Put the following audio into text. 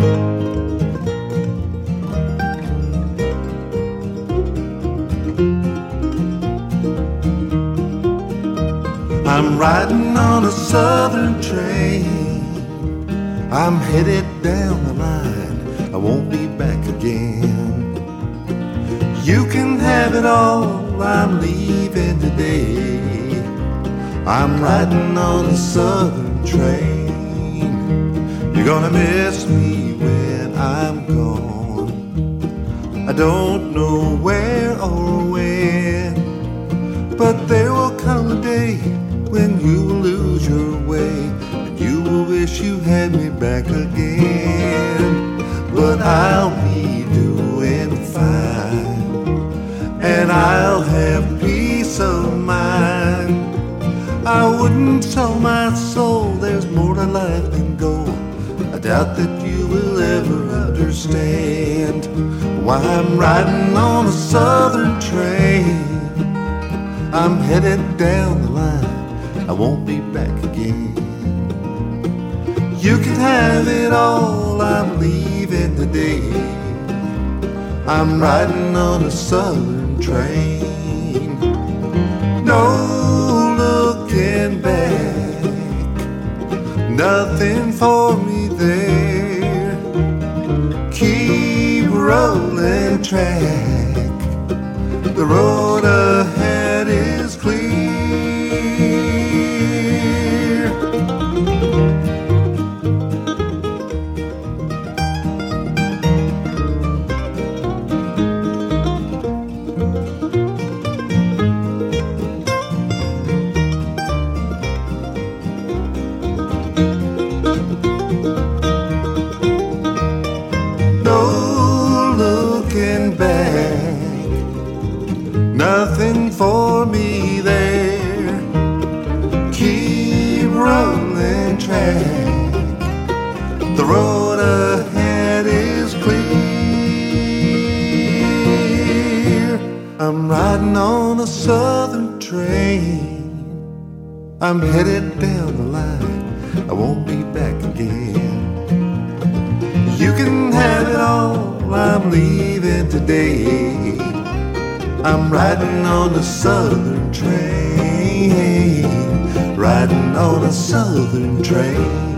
I'm riding on a southern train. I'm headed down the line. I won't be back again. You can have it all. I'm leaving today. I'm riding on a southern train. You're gonna miss me when I'm gone. I don't know where or when, but there will come a day when you will lose your way, and you will wish you had me back again. But I'll be doing fine, and I'll have peace of mind. I wouldn't sell my soul, there's more to life than gold. I doubt that you will ever understand why I'm riding on a southern train. I'm headed down the line, I won't be back again. You can have it all, I'm leaving today. I'm riding on a southern train. No looking back, nothing for me there. Keep rolling track, the road ahead is clear. Nothing for me there. Keep rolling track, the road ahead is clear. I'm riding on a southern train. I'm headed down the line, I won't be back again. You can have it all, I'm leaving today. I'm riding on a southern train, riding on a southern train.